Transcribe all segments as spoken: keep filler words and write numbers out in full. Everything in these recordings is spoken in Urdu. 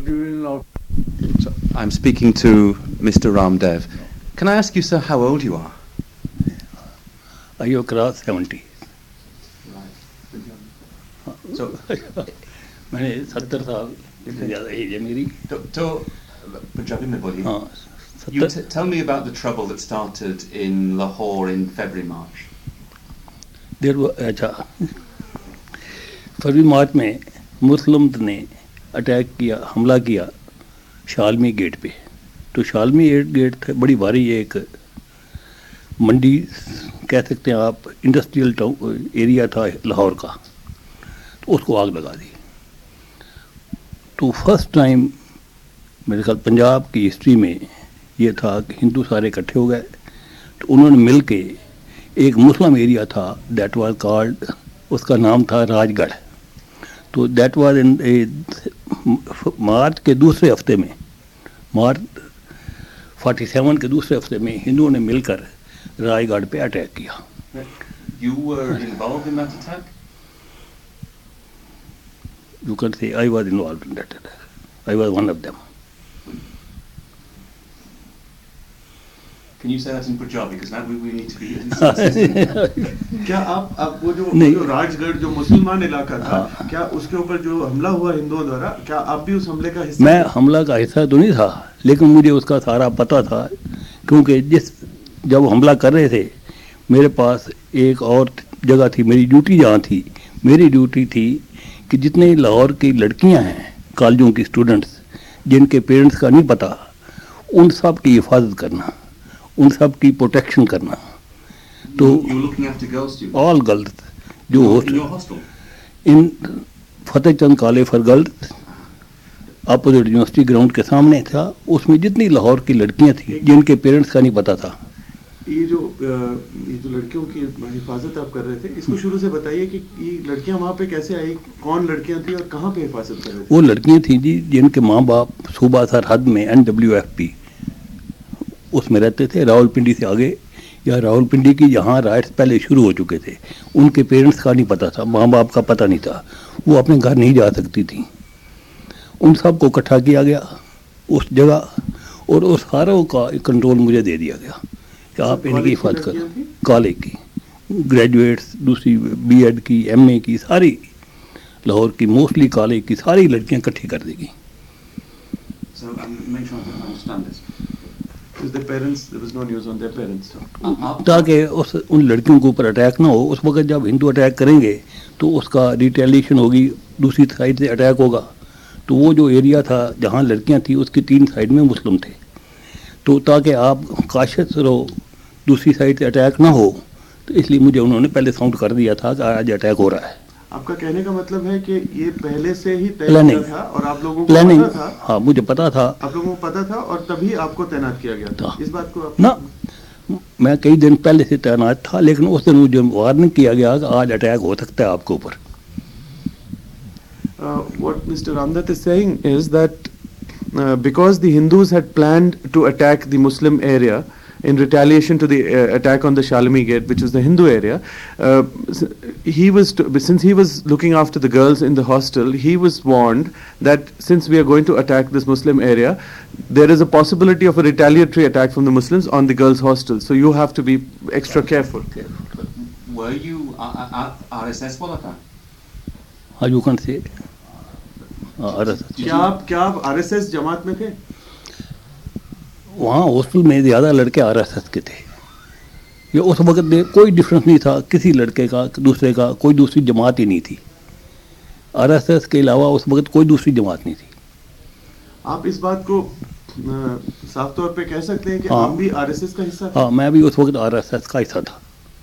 giving out. So I'm speaking to Mister Ramdev. Can I ask you, sir, how old you are? I have crossed seventy. Right. So, मैंने सत्तर साल से ज़्यादा एज है मेरी. तो तो Punjabi में बोलिए. हाँ, You सत्तर. t- tell me about the trouble that started in Lahore in February, March. देर अच्छा फरवरी मार्च में मुस्लिम ने अटैक किया, हमला किया शालमी गेट पे. तो शालमी गेट था बड़ी भारी एक मंडी कह सकते हैं आप, इंडस्ट्रियल टाउन एरिया था लाहौर का. तो उसको आग लगा दी. तो फर्स्ट टाइम मेरे ख्याल पंजाब की हिस्ट्री में ये था कि हिंदू सारे इकट्ठे हो गए. तो उन्होंने मिल के एक मुस्लिम एरिया था, दैट वाज कॉल्ड, उसका नाम था राजगढ़. तो दैट वाज इन मार्च के दूसरे हफ्ते में, मार्च फोर्टी सेवन के दूसरे हफ्ते में हिंदुओं ने मिलकर राजगढ़ पे अटैक किया. You were involved in that attack? You can say I was involved in that attack. I was one of them. Can you say that in Punjabi? Because now we, we need to be consistent. क्या आप आप वो जो नहीं. जो राजगढ़ जो मुसलमान इलाका था, क्या उसके ऊपर जो हमला हुआ हिंदुओं द्वारा, क्या आप भी उस हमले का हिस्सा? मैं हमला का हिस्सा तो नहीं था, लेकिन मुझे उसका सारा पता था, क्योंकि जिस जब हमला कर रहे थे मेरे पास एक और जगह थी, मेरी ड्यूटी जहाँ थी. मेरी ड्यूटी थी कि जितने लाहौर की लड़कियां हैं कॉलेजों की स्टूडेंट्स जिनके पेरेंट्स का नहीं पता, उन सब की हिफाजत करना, उन सब की प्रोटेक्शन करना. तो You were looking after girl students? All girls जो In host your hostel? In Fateh Chand college for girls opposite university ground के सामने था. उसमें जितनी लाहौर की लड़कियां थी जिनके पेरेंट्स का नहीं पता था. ये जो अ, ये जो लड़कियों की हिफाजत आप कर रहे थे, इसको शुरू से बताइए कि ये लड़कियां वहाँ पे कैसे आई, कौन लड़कियां थी और कहाँ पे हिफाजत कर रहे थे? वो लड़कियां थी जी जिनके माँ बाप सूबा सरहद में एन डब्ल्यू एफ पी उसमें रहते थे, रावलपिंडी से आगे, या रावलपिंडी की जहाँ राइट्स पहले शुरू हो चुके थे. उनके पेरेंट्स का नहीं पता था, माँ बाप का पता नहीं था, वो अपने घर नहीं जा सकती थी. उन सब को इकट्ठा किया गया उस जगह, और उस सारों का कंट्रोल मुझे दे दिया गया कि आप इनकी हिफाजत करो. कॉलेज की ग्रेजुएट्स, दूसरी बी एड की, एम ए की, सारी लाहौर की मोस्टली कॉलेज की सारी लड़कियां इकट्ठी कर देगी. So um, make sure I understand this. Because their parents, there was no news on their parents. ताकि उस उन लड़कियों के ऊपर अटैक ना हो. उस वक्त जब हिंदू अटैक करेंगे तो उसका रिटेलिएशन होगी, दूसरी साइड से अटैक होगा. तो वो जो एरिया था जहाँ लड़कियाँ थी उसकी तीन साइड में मुस्लिम थे. तो ताकि आप काशिश रहो, दूसरी साइड से अटैक ना हो, तो इसलिए मुझे उन्होंने पहले साउंड कर दिया था कि आज अटैक हो रहा है. आपका कहने का मतलब है कि ये पहले से ही तय Planning. किया था और आप लोगों को प्लानिंग, पता था? हाँ मुझे पता था. आप लोगों को पता था और तभी आपको तैनात किया गया था. था. इस बात को आप ना, मैं कई दिन पहले से तैनात था, लेकिन उस दिन मुझे वार्निंग किया गया कि आज अटैक हो सकता है आपके ऊपर. Uh, what Mister Ramdath is saying is that uh, because the Hindus had planned to attack the Muslim area in retaliation to the uh, attack on the Shalmi Gate, which was the Hindu area, uh, s- he was to, since he was looking after the girls in the hostel, he was warned that since we are going to attack this Muslim area, there is a possibility of a retaliatory attack from the Muslims on the girls' hostel. So you have to be extra careful. Were you uh, uh, R S S वाला था? हाँ यू कैन से. क्या आप क्या आप आरएसएस जमात में थे? वहाँ हॉस्टल में ज़्यादा लड़के आर एस एस के थे. ये उस वक्त में कोई डिफरेंस नहीं था किसी लड़के का दूसरे का, कोई दूसरी जमात ही नहीं थी. आर एस एस के अलावा उस वक्त कोई दूसरी जमात नहीं थी. आप इस बात को अ, साफ तौर पे कह सकते हैं कि हाँ. आप भी आरएसएस का हिस्सा थे? हाँ मैं भी उस वक्त आर एस एस का हिस्सा था.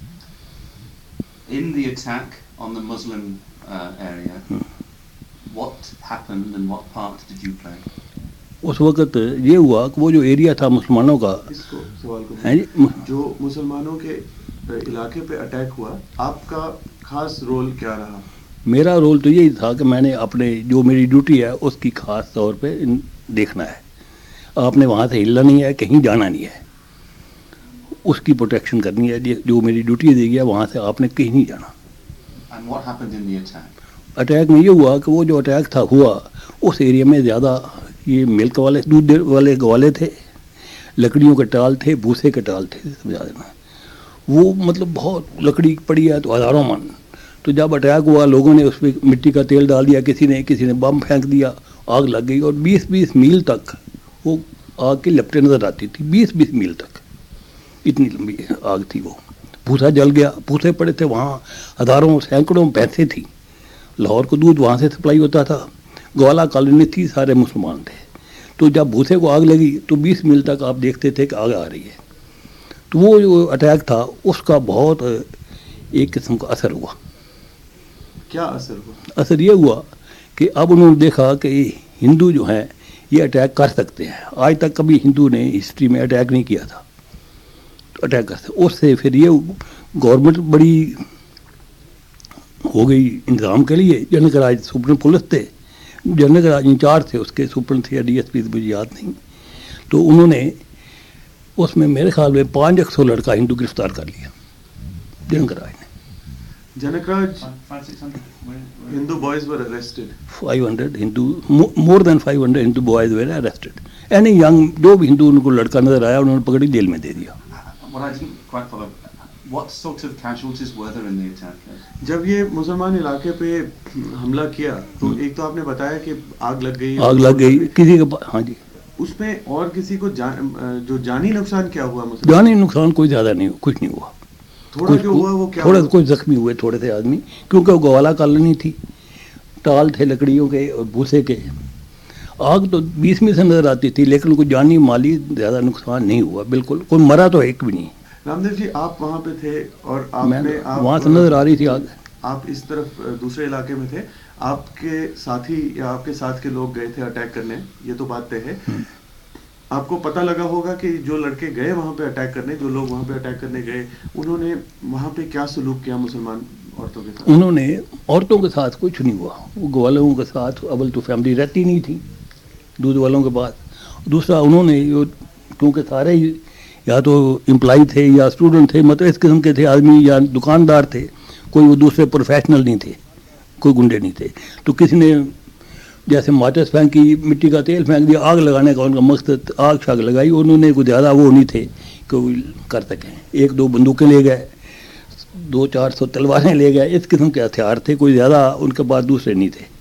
In the attack on the Muslim uh, area, Hmm. what happened and what part did you play? उस वक्त ये हुआ कि वो जो एरिया था मुसलमानों का, इसको सवाल को है जी, जो मुसलमानों के अ, इलाके पे अटैक हुआ, आपका खास रोल क्या रहा? मेरा रोल तो यही था कि मैंने अपने जो मेरी ड्यूटी है उसकी खास तौर पे इन- देखना है. आपने वहाँ से हिलना नहीं है, कहीं जाना नहीं है, उसकी प्रोटेक्शन करनी है. जे- जो मेरी ड्यूटी दी गई है वहाँ से आपने कहीं नहीं जाना. And what happened in the attack? Attack में ये हुआ कि वो जो अटैक था हुआ उस एरिया में ज़्यादा یہ ملک والے دودھ والے گوالے تھے, لکڑیوں کے ٹال تھے, بھوسے کے ٹال تھے, سمجھا دینا. وہ مطلب بہت لکڑی پڑی ہے تو ہزاروں من. تو جب اٹیک ہوا لوگوں نے اس پہ مٹی کا تیل ڈال دیا, کسی نے کسی نے بم پھینک دیا, آگ لگ گئی, اور بیس بیس میل تک وہ آگ کی لپٹیں نظر آتی تھی, بیس بیس میل تک اتنی لمبی آگ تھی. وہ بھوسا جل گیا, بھوسے پڑے تھے وہاں, ہزاروں سینکڑوں بھینسیں تھیں. لاہور کو دودھ وہاں سے سپلائی ہوتا تھا, گوالا کالونی تھی, سارے مسلمان تھے. تو جب بھوسے کو آگ لگی تو بیس میل تک آپ دیکھتے تھے کہ آگ آ رہی ہے. تو وہ جو اٹیک تھا اس کا بہت ایک قسم کا اثر ہوا. کیا اثر ہوا؟ اثر یہ ہوا کہ اب انہوں نے دیکھا کہ ہندو جو ہیں یہ اٹیک کر سکتے ہیں. آج تک کبھی ہندو نے ہسٹری میں اٹیک نہیں کیا تھا, اٹیک کر سکتے. اس سے پھر یہ گورنمنٹ بڑی ہو گئی انتظام کے لیے. جنرل راج سپریم پولیس تھے, جنرل راج انچارج تھے اس کے, سپرنٹ تھے ڈی ایس پی مجھے یاد نہیں. تو انہوں نے اس میں میرے خیال میں پانچ ایک سو لڑکا ہندو گرفتار کر لیا جنرل راج نے. جنک Raj Hindu boys were arrested. five hundred Hindu, more than five hundred Hindu boys were arrested. Any young, جو بھی ہندو ان کو لڑکا نظر آیا انہوں نے پکڑی جیل میں دے دیا. What I didn't quite follow, what sort of casualties were there in the attack? جب یہ مسلمان علاقے پہ حملہ کیا تو ایک تو آپ نے بتایا کہ آگ لگ گئی, آگ لگ گئی کسی کے پاس. ہاں جی, اس میں اور کسی کو جان, جو جانی نقصان کیا ہوا؟ مسلمان جانی نقصان کوئی زیادہ نہیں, کچھ نہیں ہوا. تھوڑا جو ہوا وہ کیا؟ تھوڑا کچھ زخمی ہوئے تھوڑے سے آدمی, کیونکہ وہ گوالا کالونی تھی, ٹال تھے لکڑیوں کے اور بھوسے کے. آگ تو بیس میں سے نظر آتی تھی لیکن کوئی جانی مالی زیادہ نقصان نہیں ہوا, بالکل کوئی مرا تو ایک بھی نہیں. رام دیو جی آپ وہاں پہ تھے اور آپ نے وہاں سے نظر آ رہی تھی آگ, آپ اس طرف دوسرے علاقے میں تھے, آپ کے ساتھی یا آپ کے ساتھ کے لوگ گئے تھے اٹیک کرنے, یہ تو بات طے ہے. آپ کو پتہ لگا ہوگا کہ جو لڑکے گئے وہاں پہ اٹیک کرنے, جو لوگ وہاں پہ اٹیک کرنے گئے, انہوں نے وہاں پہ کیا سلوک کیا مسلمان عورتوں کے ساتھ؟ انہوں نے عورتوں کے ساتھ کچھ نہیں ہوا. وہ گوالوں کے ساتھ اول تو فیملی رہتی نہیں تھی دودھ والوں کے بعد. دوسرا انہوں نے کیونکہ سارے یا تو امپلائی تھے یا اسٹوڈنٹ تھے, مطلب اس قسم کے تھے آدمی, یا دکاندار تھے, کوئی وہ دوسرے پروفیشنل نہیں تھے, کوئی گنڈے نہیں تھے. تو کسی نے جیسے ماچس پھینکی, مٹی کا تیل پھینک دیا, آگ لگانے کا ان کا مقصد, آگ شاگ لگائی. انہوں نے کوئی زیادہ وہ نہیں تھے کہ وہ کر سکیں. ایک دو بندوقیں لے گئے, دو چار سو تلواریں لے گئے, اس قسم کے ہتھیار تھے, کوئی زیادہ ان کے پاس دوسرے نہیں تھے.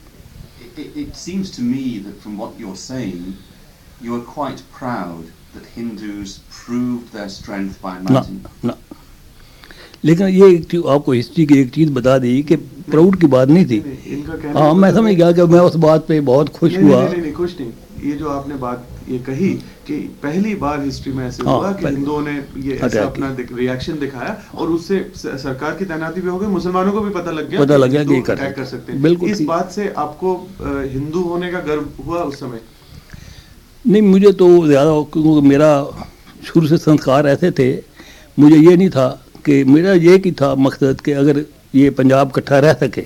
It seems to me that from what you're saying, you are quite proud that Hindus proved their strength by mounting. نہ لیکن یہ آپ کو ہسٹری کی ایک چیز بتا دی کہ پراؤڈ کی بات نہیں تھی. ہاں میں سمجھ گیا کہ میں اس بات پہ بہت خوش ہوا. نہیں نہیں خوش نہیں, یہ جو آپ نے بات یہ کہی کہ پہلی بار ہسٹری میں ایسے ہوا کہ ہندوؤں نے یہ ایسا اپنا ریئیکشن دکھایا اور اس سے سرکار کی تعیناتی بھی ہو گئی, مسلمانوں کو بھی پتہ لگ گیا پتہ لگ گیا کہ یہ اٹیک کر سکتے ہیں. بالکل. اس بات سے آپ کو ہندو ہونے کا گرو ہوا اس سمے؟ نہیں, مجھے تو زیادہ, کیونکہ میرا شروع سے سنسکار ایسے تھے, مجھے یہ نہیں تھا کہ میرا یہ کی تھا مقصد کہ اگر یہ پنجاب کٹھا رہ سکے,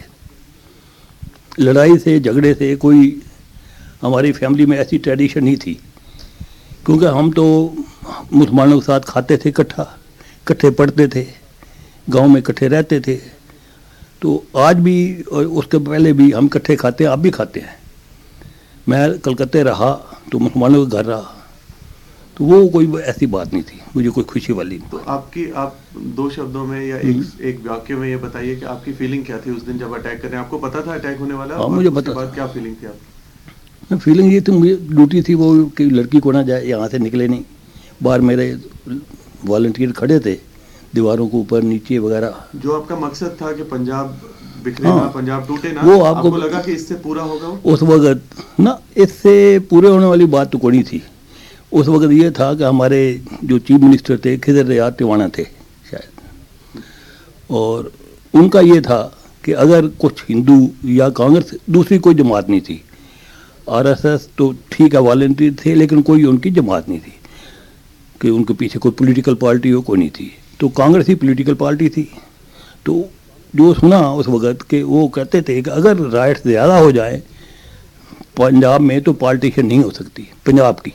لڑائی سے جھگڑے سے کوئی ہماری فیملی میں ایسی ٹریڈیشن نہیں تھی, کیونکہ ہم تو مسلمانوں کے ساتھ کھاتے تھے اکٹھا, اکٹھے پڑھتے تھے, گاؤں میں اکٹھے رہتے تھے. تو آج بھی اور اس کے پہلے بھی ہم اکٹھے کھاتے ہیں, آپ بھی کھاتے ہیں. میں کلکتے رہا تو مسلمانوں کا گھر رہا, تو وہ کوئی ایسی بات نہیں تھی, مجھے کوئی خوشی والی. تو آپ کی, آپ دو شبدوں میں یا ایک ایک واقعے میں یہ بتائیے کہ آپ کی فیلنگ کیا تھی اس دن جب اٹیک کرنے, آپ کو پتا تھا اٹیک ہونے والا؟ ہاں مجھے پتا تھا. کیا فیلنگ تھی آپ کی؟ فیلنگ یہ تھی, مجھے ڈیوٹی تھی وہ کہ لڑکی کو نہ جائے, یہاں سے نکلے نہیں. باہر میرے والنٹیئر کھڑے تھے دیواروں کے اوپر نیچے وغیرہ. جو آپ کا مقصد تھا کہ پنجاب بکھرے نہ, پنجاب ٹوٹے نہ, وہ آپ کو لگا کہ اس سے پورا ہوگا اس وقت؟ نہ, اس سے پورے ہونے والی بات تو کوئی نہیں تھی. اس وقت یہ تھا کہ ہمارے جو چیف منسٹر تھے خضر ریاض ٹیوانا تھے شاید, اور ان کا یہ تھا کہ اگر کچھ ہندو یا کانگریس, دوسری کوئی جماعت نہیں تھی, آر ایس ایس تو ٹھیک ہے والنٹیئر تھے لیکن کوئی ان کی جماعت نہیں تھی کہ ان کے پیچھے کوئی پولیٹیکل پارٹی ہو, کوئی نہیں تھی. تو کانگریس ہی پولیٹیکل پارٹی تھی. تو جو سنا اس وقت کہ وہ کہتے تھے کہ اگر رائٹس زیادہ ہو جائیں پنجاب میں تو پارٹیشن نہیں ہو سکتی پنجاب کی.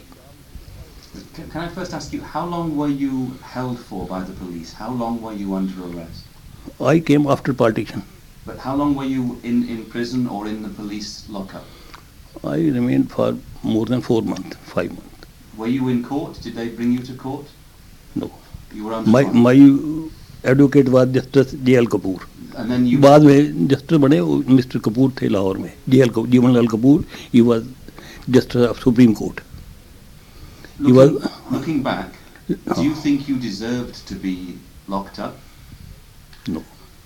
Can I first ask you, how long were you held for by the police? How long were you under arrest? I came after partition. But how long were you in, in prison or in the police lockup? I remained for more than four months, five months. Were you in court? Did they bring you to court? No. You were under My bond. my advocate was Justice J L Kapoor. And then you... बाद में जस्टिस बने वो मिस्टर कपूर थे लाहौर में, जे एल जीवन Lal Kapoor. He was Justice of Supreme Court. He was... Looking, looking back, do you think you deserved to be locked up? No.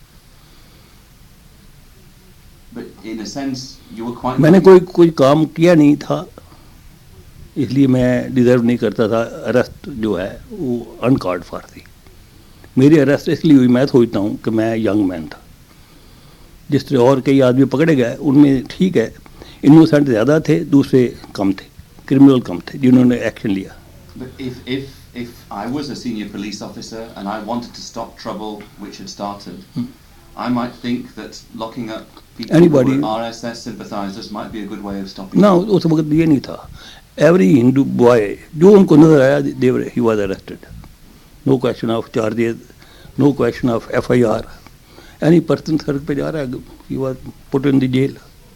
But in a sense, you were quite... मैंने कोई कोई काम किया नहीं था, इसलिए मैं डिजर्व नहीं करता था. अरेस्ट जो है वो अनकॉल्ड फॉर थी. मेरी अरेस्ट इसलिए हुई, मैं सोचता हूँ कि मैं यंग मैन था. जिस तरह और कई आदमी पकड़े गए उनमें ठीक है, इनोसेंट ज़्यादा थे, दूसरे कम थे, क्रिमिनल कम थे जिन्होंने एक्शन लिया. But if, if, if I was a senior police officer and I wanted to stop trouble which had started, Hmm. I might think that locking up people Anybody- who were R S S sympathizers might be a good way of stopping ना it. उस वक्त ये नहीं था. एवरी हिंदू बॉय जो उनको नजर आया, there he was arrested. No question of charges, no question of F I R. Any person सड़क पे जा रहा है, he was put in the jail.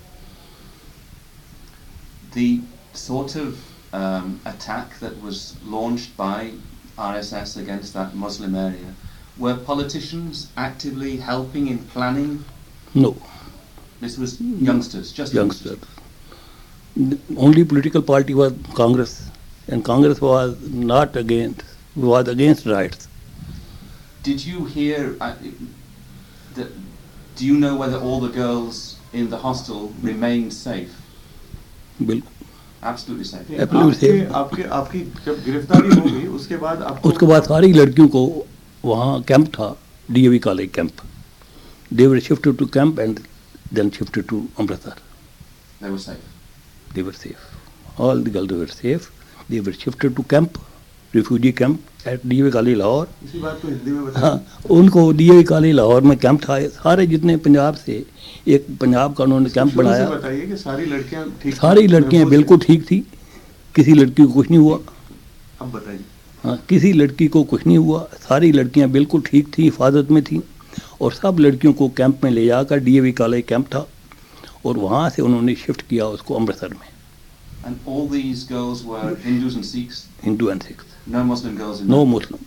The sort of um, attack that was launched by R S S against that Muslim area, were politicians actively helping in planning? No. This was youngsters, just youngsters. youngsters. Only political party was Congress, and Congress was not against, was against riots. Did you hear, uh, that, do you know whether all the girls in the hostel remained safe? बिल्कुल. Absolutely safe. Absolutely आपके safe. आपके आपकी जब गिरफ्तारी हो गई उसके बाद आपको उसके बाद सारी लड़कियों को वहाँ कैंप था, DAV college camp. They were shifted to camp and then shifted to Amritsar. They were safe. They were safe. All the girls were safe. They were shifted to camp, refugee camp at DAV college Lahore. इसी बात को हिंदी में बताइए. हाँ, उनको डीएवी कॉलेज लाहौर में कैंप था. सारे जितने पंजाब से, एक पंजाब का उन्होंने कैंप शुरू से बनाया. बताइए कि सारी लड़कियां ठीक थी? सारी लड़कियां महफूज बिल्कुल थी? ठीक थी, किसी लड़की को कुछ नहीं हुआ. अब बताइए. हाँ, किसी लड़की को कुछ नहीं हुआ. सारी लड़कियां बिल्कुल ठीक थी, हिफाजत में थी. और सब लड़कियों को कैंप में ले जाकर, डीएवी कॉलेज कैंप था, और वहाँ से उन्होंने शिफ्ट किया उसको अमृतसर में. And all these girls were Hindus and Sikhs? Hindu and Sikhs. No Muslim girls in no there? Muslim.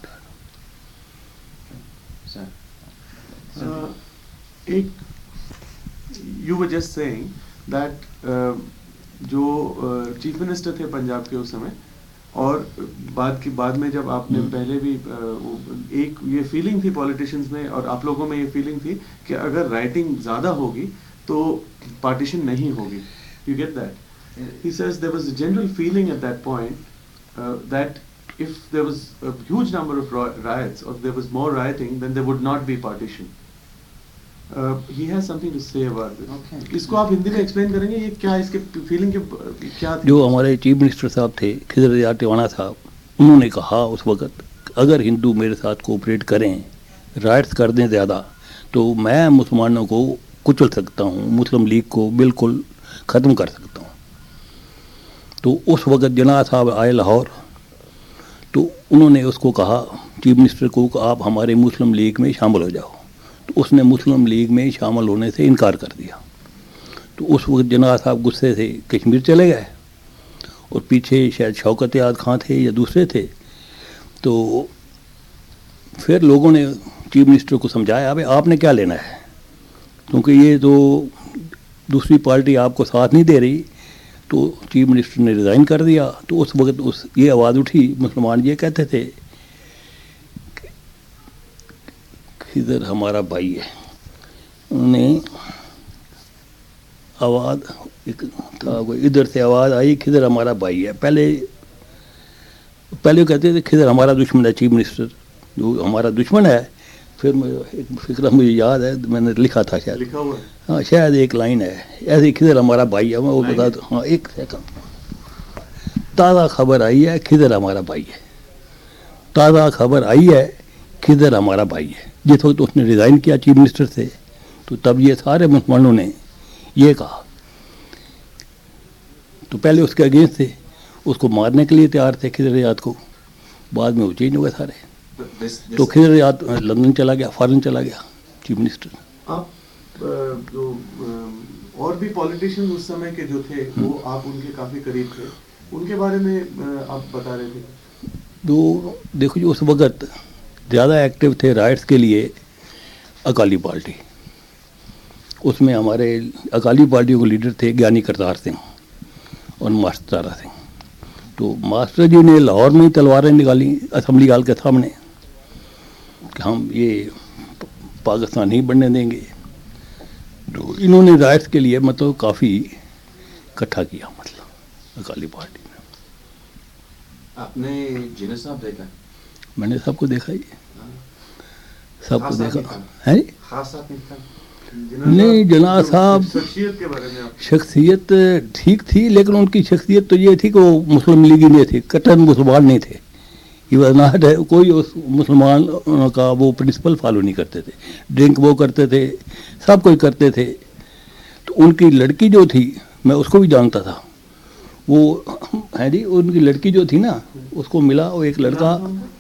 So, Uh, एक you were just saying that जो चीफ uh, मिनिस्टर थे पंजाब के उस समय, और बाद की बाद में जब आपने हम्म। पहले भी uh, वो- एक ये फीलिंग थी पॉलिटिशियंस में और आप लोगों में ये फीलिंग थी कि अगर राइटिंग ज़्यादा होगी तो पार्टीशन नहीं होगी. You get that. He says there was a general feeling at that point uh, that if there was a huge number of ri- riots or there was more rioting, then there would not be partition. Uh, he has something to say about this. Okay. इसको आप हिंदी में एक्सप्लेन करेंगे, ये क्या इसके फीलिंग के क्या थी? जो हमारे चीफ मिनिस्टर साहब थे, खिदर यार टिवाना साहब, उन्होंने कहा उस वक्त, अगर हिंदू मेरे साथ कोऑपरेट करें, राइट्स कर दें ज़्यादा, तो मैं मुसलमानों को कुचल सकता हूँ, मुस्लिम लीग को बिल्कुल ख़त्म कर सकता हूँ. तो उस वक्त जना साहब आए लाहौर, तो उन्होंने उसको कहा चीफ मिनिस्टर को कि आप हमारे मुस्लिम लीग में शामिल हो जाओ. तो उसने मुस्लिम लीग में शामिल होने से इनकार कर दिया. तो उस वक्त जना साहब गुस्से से कश्मीर चले गए, और पीछे शायद शौकत याद खां थे या दूसरे थे. तो फिर लोगों ने चीफ मिनिस्टर को समझाया, भाई आपने क्या लेना है, क्योंकि ये तो दूसरी पार्टी आपको साथ नहीं दे रही. तो चीफ मिनिस्टर ने रिज़ाइन कर दिया. तो उस वक्त उस ये आवाज़ उठी, मुसलमान ये कहते थे खिदर हमारा भाई है. उन्होंने आवाज़ एक था, कोई इधर से आवाज़ आई खिदर हमारा भाई है. पहले पहले कहते थे खिदर हमारा दुश्मन है, चीफ मिनिस्टर जो हमारा दुश्मन है. फिर मुझे एक फिक्र मुझे याद है, मैंने लिखा था शायद, लिखा हुआ है. हाँ शायद एक लाइन है ऐसे, खिदर हमारा भाई है. मैं वो लाइन बता है? दूँ. हाँ एक सेकंड. ताज़ा खबर आई है खिदर हमारा भाई है. ताज़ा खबर आई है खिदर हमारा भाई है. जिस वक्त उसने रिज़ाइन किया चीफ मिनिस्टर से, तो तब ये सारे मुसलमानों ने ये कहा. तो पहले उसके अगेंस्ट थे, उसको मारने के लिए तैयार थे खिदर याद को. बाद में वो चेंज हो गए सारे. but this, this तो खिदर याद लंदन चला गया, फॉरेन चला गया चीफ मिनिस्टर. आप अ, जो اور بھی پالیٹیشین اس سمے کے جو تھے وہ آپ ان کے کافی قریب تھے, ان کے بارے میں آپ بتا رہے تھے. تو دیکھو جی اس وقت زیادہ ایکٹیو تھے رائٹس کے لیے اکالی پارٹی. اس میں ہمارے اکالی پارٹیوں کے لیڈر تھے گیانی کرتار سنگھ اور ماسٹر تارا سنگھ. تو ماسٹر جی نے لاہور میں ہی تلواریں نکالی اسمبلی ہال کے سامنے کہ ہم یہ پاکستان نہیں بننے دیں گے. تو انہوں نے رائٹس کے لیے مطلب کافی اکٹھا کیا مطلب اکالی پارٹی نے. آپ نے جنید صاحب دیکھا؟ میں نے سب کو دیکھا ہی سب کو خاص دیکھا آدمی تھا؟ ہے. خاص آدمی تھا؟ نہیں جناح صاحب شخصیت کے بارے میں آپ شخصیت ٹھیک تھی, لیکن ان کی شخصیت تو یہ تھی کہ وہ مسلم لیگی نہیں تھی, کٹر مسلمان نہیں تھے. یہ واز ناٹ کوئی اس مسلمان کا وہ پرنسپل فالو نہیں کرتے تھے. ڈرنک وہ کرتے تھے, سب کوئی کرتے تھے. تو ان کی لڑکی جو تھی میں اس کو بھی جانتا تھا. وہ ہے جی ان کی لڑکی جو تھی نا اس کو ملا وہ ایک لڑکا,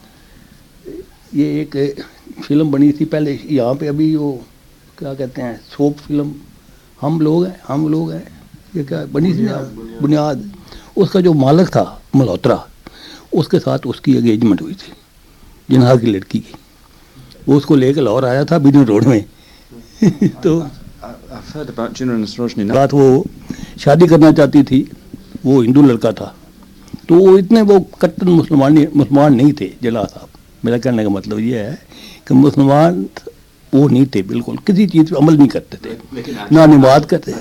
یہ ایک فلم بنی تھی پہلے یہاں پہ ابھی وہ کیا کہتے ہیں سوپ فلم ہم لوگ ہیں ہم لوگ ہیں یہ کیا بنی تھی نا بنیاد. اس کا جو مالک تھا ملہوترا اس کے ساتھ اس کی انگیجمنٹ ہوئی تھی جناح کی لڑکی کی. وہ اس کو لے کے لاہور آیا تھا بیڈن روڈ میں. تو بات وہ شادی کرنا چاہتی تھی, وہ ہندو لڑکا تھا. تو وہ اتنے وہ کٹر مسلمان مسلمان نہیں تھے جناح صاحب. میرا کہنے کا مطلب یہ ہے کہ مسلمان وہ نہیں تھے, بالکل کسی چیز پہ عمل نہیں کرتے تھے, نہ نماز کرتے.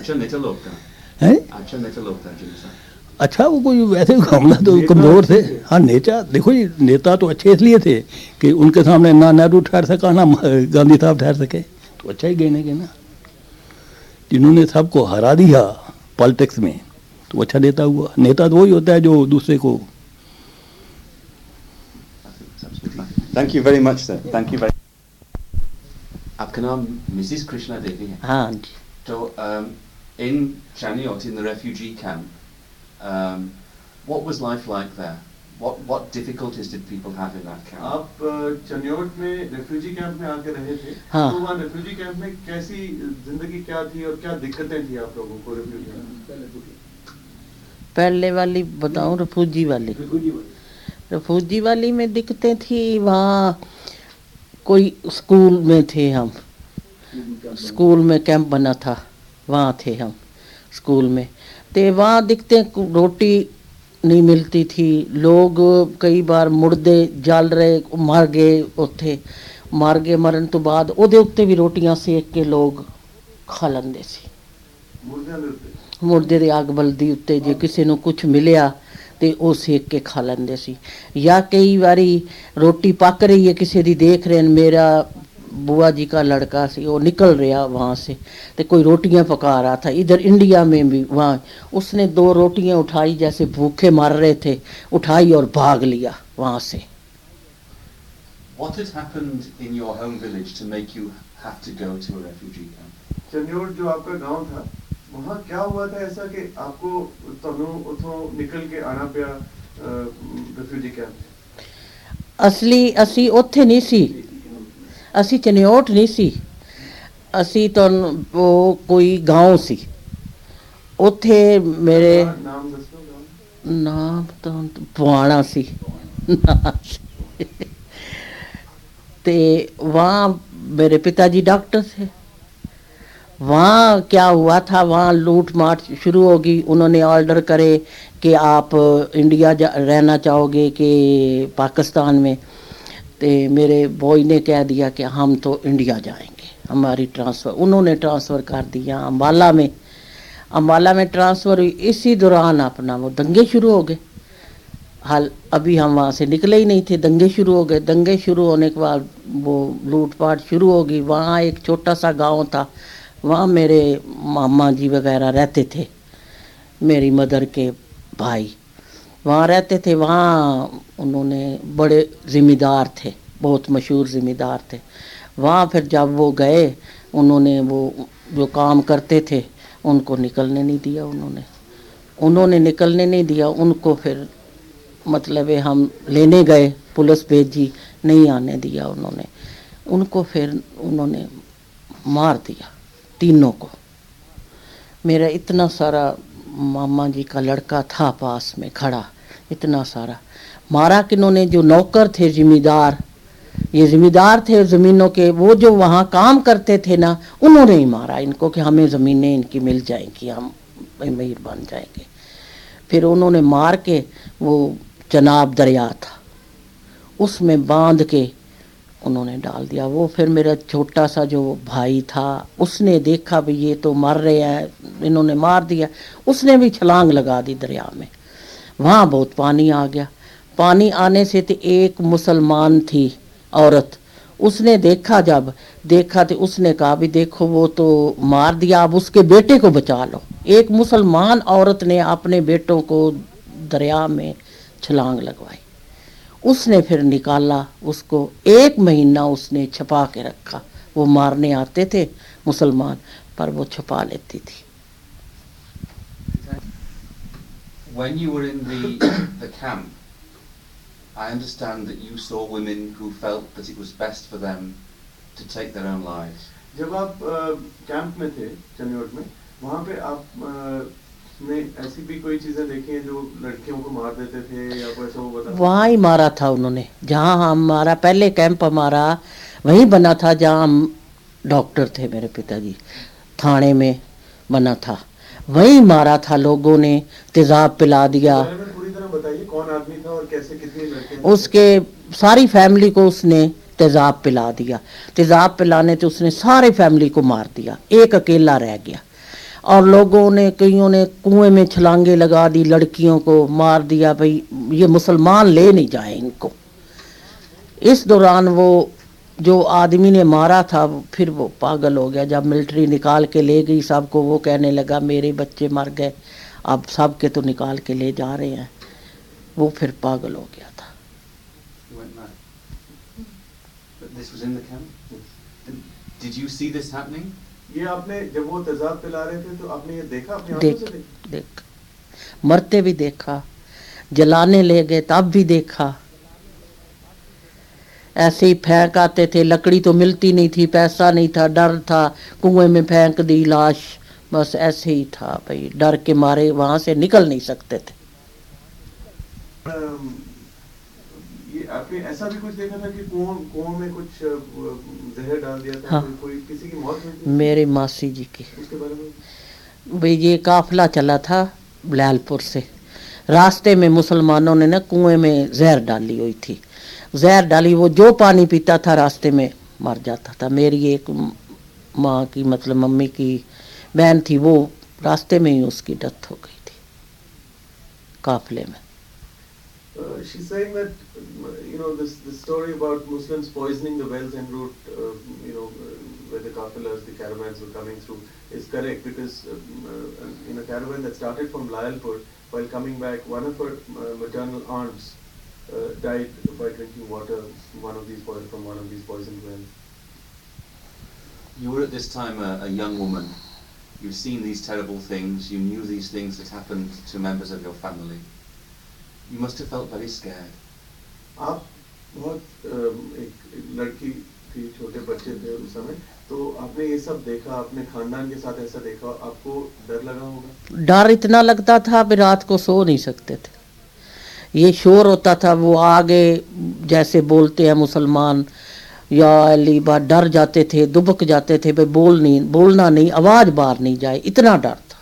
اچھا وہ کوئی ویسے حملہ تو کمزور تھے. ہاں نیتا دیکھو جی نیتا تو اچھے اس لیے تھے کہ ان کے سامنے نہ نہرو ٹھہر سکا نہ گاندھی صاحب ٹھہر سکے. تو اچھا ہی گئے گے نا, جنہوں نے سب کو ہرا دیا پالیٹکس میں تو اچھا نیتا ہوا. نیتا تو وہی ہوتا ہے جو دوسرے کو. Thank you very much sir, thank you very. آپ کا نام مسز کرشنا دیوی ہے؟ ہاں جی. تو ان چانیوٹ ان the refugee camp, um, what was life like there? What what difficulties did people have in that camp? آپ چنیوٹ میں ریفیوجی کیمپ میں آ کے رہے تھے, ہاں. تو وہاں ریفیوجی کیمپ میں کیسی زندگی کیا تھی اور کیا دقتیں تھیں آپ لوگوں کو ریفیوجی کیمپ؟ پہلے والی بتاؤں ریفیوجی والی ریفیوجی والی میں دقتیں تھی. وہاں کوئی اسکول میں تھے ہم, اسکول میں کیمپ بنا تھا وہاں تھے ہم اسکول میں. تو وہاں دکھتے روٹی نہیں ملتی تھی. لوگ کئی بار مردے جل رہے مر گئے اتنے مر گئے مرن تو بعد وہ اتنے بھی روٹیاں سیک کے لوگ کھا لیندے سی. مردے دی اگ بلدی اتنے جے کسی نو کچھ ملیا تے وہ سیک کے کھا لیندے سی. یا کئی باری روٹی پک رہی ہے کسی دی دیکھ رہے ہیں, میرا بوا جی کا لڑکا سی وہ نکل رہا وہاں سے تو کوئی روٹیاں پکا رہا تھا. ادھر انڈیا میں بھی وہاں اس نے دو روٹیاں اٹھائی جیسے بھوکے مر رہے تھے, اٹھائی اور بھاگ لیا وہاں سے. What had happened in your home village to make you have to go to a refugee camp? Chiniot جو آپ کا گاؤں تھا وہاں کیا ہوا تھا ایسا کہ آپ کو اتوں نکل کے آنا پیا ریفیوجی کیمپ؟ اصلی اسی اوتھے نہیں سی, اسی چنیوٹ نہیں سی, اسی تو وہ کوئی گاؤں سی. اوتھے میرے نام دسو گاؤں؟ نام تو پوانا سی تے وہاں میرے پتا جی ڈاکٹر تھے. وہاں کیا ہوا تھا, وہاں لوٹ ماٹ شروع ہوگی. انہوں نے آرڈر کرے کہ آپ انڈیا جا رہنا چاہو گے کہ پاکستان میں. تے میرے بوائے نے کہہ دیا کہ ہم تو انڈیا جائیں گے, ہماری ٹرانسفر. انہوں نے ٹرانسفر کر دیا امبالہ میں. امبالہ میں ٹرانسفر ہوئی, اسی دوران اپنا وہ دنگے شروع ہو گئے. حال ابھی ہم وہاں سے نکلے ہی نہیں تھے, دنگے شروع ہو گئے. دنگے شروع ہونے کے بعد وہ لوٹ پاٹ شروع ہو گئی. وہاں ایک چھوٹا سا گاؤں تھا, وہاں میرے ماما جی وغیرہ رہتے تھے, میری مدر کے بھائی وہاں رہتے تھے. وہاں انہوں نے بڑے ذمہ دار تھے, بہت مشہور ذمہ دار تھے. وہاں پھر جب وہ گئے انہوں نے وہ جو کام کرتے تھے ان کو نکلنے نہیں دیا. انہوں نے انہوں نے نکلنے نہیں دیا ان کو. پھر مطلب ہم لینے گئے, پولیس بھیجی, نہیں آنے دیا انہوں نے ان کو. پھر انہوں نے مار دیا تینوں کو. میرا اتنا سارا ماما جی کا لڑکا تھا پاس میں کھڑا، اتنا سارا مارا کنہوں نے، جو نوکر تھے زمیندار، یہ زمیندار تھے زمینوں کے، وہ جو وہاں کام کرتے تھے نا، انہوں نے ہی مارا ان کو کہ ہمیں زمینیں ان کی مل جائیں گی، ہم امیر بن جائیں گے. پھر انہوں نے مار کے وہ چناب دریا تھا اس میں باندھ کے انہوں نے ڈال دیا. وہ پھر میرا چھوٹا سا جو بھائی تھا اس نے دیکھا بھی یہ تو مر رہے ہیں، انہوں نے مار دیا، اس نے بھی چھلانگ لگا دی دریا میں. وہاں بہت پانی آ گیا. پانی آنے سے تو ایک مسلمان تھی عورت، اس نے دیکھا، جب دیکھا تو اس نے کہا بھی دیکھو وہ تو مار دیا، اب اس کے بیٹے کو بچا لو. ایک مسلمان عورت نے اپنے بیٹوں کو دریا میں چھلانگ لگوائی. اس نے پھر نکالا اس کو، ایک مہینہ اس نے چھپا کے رکھا. وہ مارنے آتے تھے مسلمان پر وہ چھپا لیتی تھی. When you were in the the camp, I understand that you saw women who felt that it was best for them to take their own lives. جب آپ کیمپ میں تھے چنیوٹ میں، وہاں پہ آپ نے ایسی بھی کوئی چیزیں دیکھی ہیں جو لڑکیوں کو مار دیتے تھے یا کوئی ایسا؟ وہ بتا. وہاں ہی مارا تھا انہوں نے، جہاں ہمارا پہلے کیمپ ہمارا وہیں بنا تھا جہاں ہم ڈاکٹر تھے، میرے پتا جی تھانے میں بنا تھا، وہیں مارا تھا لوگوں نے، تیزاب پلا دیا. پوری طرح بتائیے کون آدمی تھا اور کیسے، کتنی لڑکیاں؟ اس کے ساری فیملی کو اس نے تیزاب پلا دیا. تیزاب پلانے تو اس نے سارے فیملی کو مار دیا، ایک اکیلا رہ گیا. اور لوگوں نے، کئیوں نے کنویں میں چھلانگے لگا دی، لڑکیوں کو مار دیا بھئی یہ مسلمان لے نہیں جائیں ان کو. اس دوران وہ جو آدمی نے مارا تھا پھر وہ پاگل ہو گیا. جب ملٹری نکال کے لے گئی سب کو، وہ کہنے لگا میرے بچے مر گئے، اب سب کے تو نکال کے لے جا رہے ہیں. وہ پھر پاگل ہو گیا تھا. This was in the camp? Did you see this happening? یہ آپ نے جب وہ تیزاب پلا رہے تھے تو آپ نے یہ دیکھا اپنی آنکھوں سے؟ دیکھ دیکھ مرتے بھی دیکھا، جلانے لے گئے تب بھی دیکھا. ایسے ہی پھینک آتے تھے، لکڑی تو ملتی نہیں تھی، پیسہ نہیں تھا، ڈر تھا، کنویں میں پھینک دی لاش. بس ایسے ہی تھا بھائی، ڈر کے مارے وہاں سے نکل نہیں سکتے تھے. آپ نے ایسا بھی کچھ دیکھا تھا کہ کنویں کنویں میں کچھ زہر ڈال دیا تھا؟ ہاں، کوئی کسی کی موت ہوئی تھی؟ میرے ماسی جی کی. اس کے بارے میں بھئی یہ قافلہ چلا تھا بلال پور سے، راستے میں مسلمانوں نے نا کنویں میں زہر ڈالی ہوئی تھی. زہر ڈالی، وہ جو پانی پیتا تھا راستے میں مر جاتا تھا. میری ایک ماں کی مطلب ممی کی بہن تھی، وہ راستے میں ہی اس کی ڈیتھ ہو گئی تھی قافلے میں. Uh, she's saying that uh, you know this this story about Muslims poisoning the wells en route, uh, you know, uh, where the kafilas, the caravans were coming through, is correct because um, uh, in a caravan that started from Layalpur, while coming back, one of her uh, maternal aunts uh, died by drinking water one of these po- from one of these poisoned wells. You were at this time a, a young woman. You've seen these terrible things. You knew these things that happened to members of your family. You must have felt very scared. آپ بہت ایک لڑکی تھی، چھوٹے بچے تھے اس سمے، تو آپ نے یہ سب دیکھا، اپنے خاندان کے ساتھ ایسا دیکھا، آپ کو ڈر لگا ہوگا؟ ڈر اتنا لگتا تھا اب رات کو سو نہیں سکتے تھے. یہ شور ہوتا تھا، وہ آگے جیسے بولتے ہیں مسلمان یا علی با، ڈر جاتے تھے، دبک جاتے تھے بھائی بول نہیں، بولنا نہیں، آواز باہر نہیں جائے، اتنا ڈر تھا.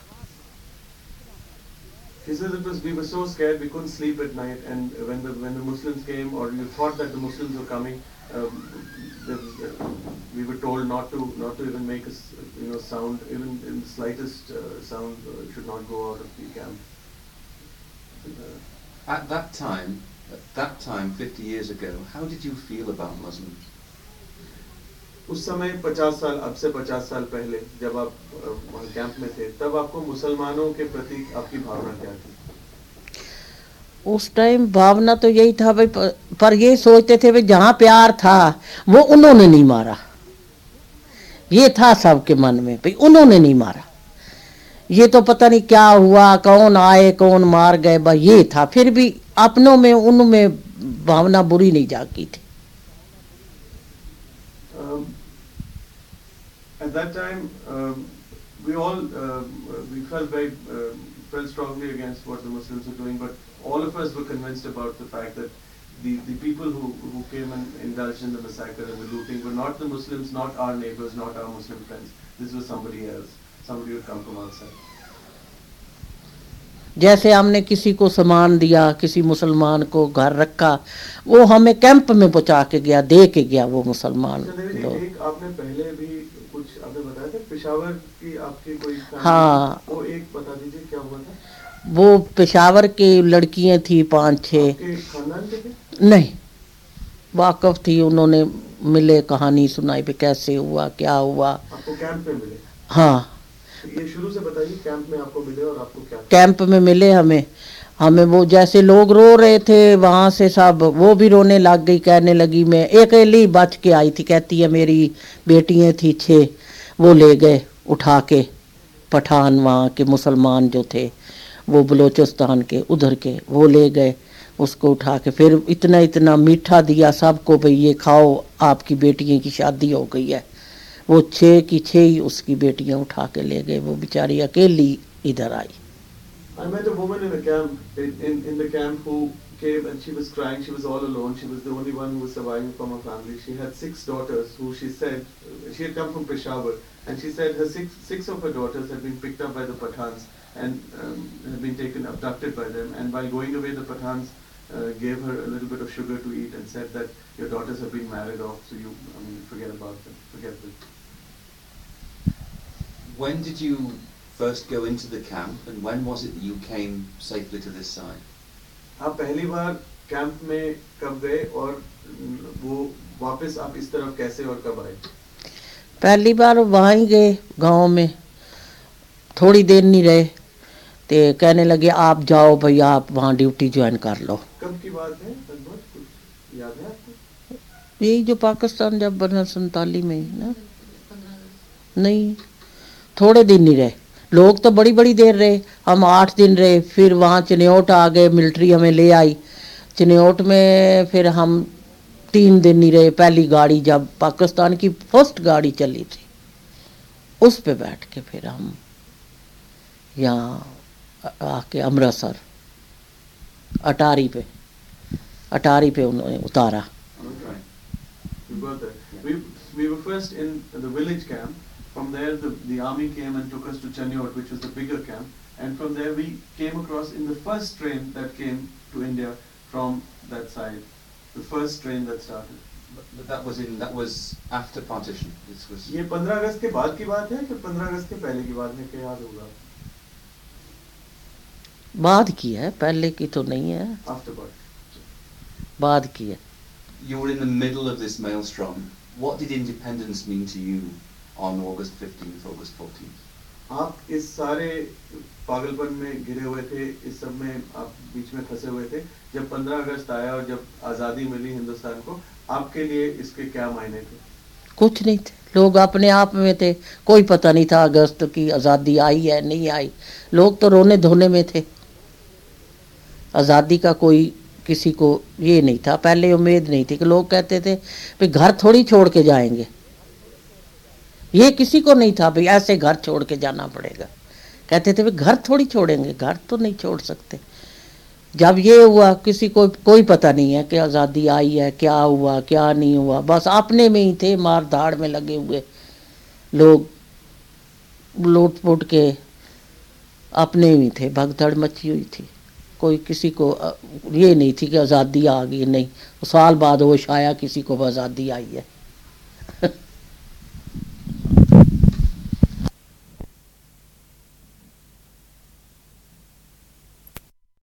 He says it was, we were so scared we couldn't sleep at night, and when the when the Muslims came, or you thought that the Muslims were coming, um, there was, uh, we were told not to not to even make a s- you know sound, even in the slightest uh, sound uh, should not go out of the camp. Uh, At that time, at that time, fifty years ago, how did you feel about Muslims? اس سمے پچاس سال اب سے پچاس سال پہلے جب آپ وہاں کیمپ میں تھے، تب آپ کو مسلمانوں کے پرتی آپ کی بھاونا کیا تھی؟ اس ٹائم بھاونا تو یہی تھا بھائی، پر یہ سوچتے تھے بھائی جہاں پیار تھا وہ انہوں نے نہیں مارا. یہ تھا سب کے من میں بھائی انہوں نے نہیں مارا. یہ تو پتہ نہیں کیا ہوا، کون آئے کون مار گئے، بھائی یہ تھا. پھر بھی اپنوں میں ان میں بھاونا بری نہیں جاگی تھی. Um, at that time, um, we all uh, we felt very uh, felt strongly against what the Muslims were doing, but all of us were convinced about the fact that the, the people who, who came and indulged in the massacre and the looting were not the Muslims, not our neighbors, not our Muslim friends. This was somebody else. Somebody would come from outside. जैसे हमने किसी को सामान दिया, किसी मुसलमान को घर रखा, वो हमें कैंप में पहुंचा के गया, दे के गया वो मुसलमान लोग. एक आपने पहले भी कुछ आपने बताया था पेशावर की आपकी कोई हाँ, वो एक बता दीजिए क्या हुआ था. वो पेशावर की लड़कियां थी पांच छः. खानदान के थे? नहीं, वाकफ थी, उन्होंने मिले, कहानी सुनाई पे कैसे हुआ, क्या हुआ. आपको कैंप में मिले? हाँ, ये शुरू से बताइए, कैंप में आपको मिले और आपको क्या? कैंप में मिले हमें हमें वो जैसे लोग रो रहे थे वहाँ से सब, वो भी रोने लग गई, कहने लगी मैं अकेली बच के आई थी, कहती है मेरी बेटियाँ थी छः, वो ले गए उठा के पठान, वहाँ के मुसलमान जो थे वो बलोचिस्तान के उधर के, वो ले गए उसको उठा के, फिर इतना इतना मीठा दिया सबको, भाई ये खाओ आपकी बेटियों की शादी हो गई है. वो छः की छः ही उसकी बेटियां उठा के ले गए, वो बेचारी अकेली इधर आई. I met a woman in a camp, in, in, in the camp who came and she was crying, she was all alone, she was the only one who was surviving from her family. She had six daughters who she said, she had come from Peshawar, and she said her six, six of her daughters had been picked up by the Pathans and um, had been taken, abducted by them, and while going away the Pathans uh, gave her a little bit of sugar to eat and said that your daughters have been married off, so you, I mean, forget about them, forget them. When did you first go into the camp, and when was it that you came safely to this side? आप पहली बार कैंप में कब गए और वो वापस आप इस तरफ कैसे और कब आए? पहली बार वहाँ ही गए गांव में, थोड़ी देर नहीं रहे, तो कहने लगे आप जाओ भाई, आप वहाँ ड्यूटी ज्वाइन कर लो. कब की बात है? लगभग कुछ याद है आपको? यही जो पाकिस्तान जब बना सैंतालीस में ना, नहीं, थोड़े दिन नहीं रहे. लोग तो बड़ी बड़ी देर रहे, हम आठ दिन रहे. फिर वहाँ चनियोट आ गए, मिलिट्री हमें ले आई. चनियोट में फिर हम तीन दिन नहीं रहे. पहली गाड़ी जब पाकिस्तान की फर्स्ट गाड़ी चली थी उस पे बैठ के फिर हम यहाँ आके अमृतसर अटारी पे अटारी पे उन्होंने उतारा. We, we were first in the village camp. From there, the, the army came and took us to Chaniot, which was the bigger camp. And from there, we came across in the first train that came to India from that side. The first train that started. But, but that was in that was after partition. This was. ये पंद्रह अगस्त के बाद की बात है कि पंद्रह अगस्त के पहले की बात है, क्या याद होगा? बाद की है, पहले की तो नहीं है. Afterward. बाद की है. You were in the middle of this maelstrom. What did independence mean to you on August fifteenth, August fourteenth? आप इस सारे पागलपन में घिरे हुए थे, इस सब में आप बीच में फंसे हुए थे. जब पंद्रह अगस्त आया और जब आज़ादी मिली हिंदुस्तान को, आपके लिए इसके क्या मायने थे? कुछ नहीं थे, लोग अपने आप में थे, कोई पता नहीं था अगस्त की आज़ादी आई है नहीं आई. लोग तो रोने धोने में थे. आज़ादी का कोई किसी को ये नहीं था, पहले उम्मीद नहीं थी. कि लोग कहते थे भाई घर थोड़ी छोड़ के जाएंगे, ये किसी को नहीं था भाई ऐसे घर छोड़ के जाना पड़ेगा. कहते थे भाई घर थोड़ी छोड़ेंगे, घर तो नहीं छोड़ सकते. जब ये हुआ किसी को कोई पता नहीं है कि आज़ादी आई है, क्या हुआ क्या नहीं हुआ. बस अपने में ही थे, मार धाड़ में लगे हुए लोग, लूट पुट के अपने में थे, भगदड़ मची हुई थी. कोई किसी को ये नहीं थी कि आज़ादी आ गई, नहीं. साल बाद होश आया किसी को आज़ादी आई है.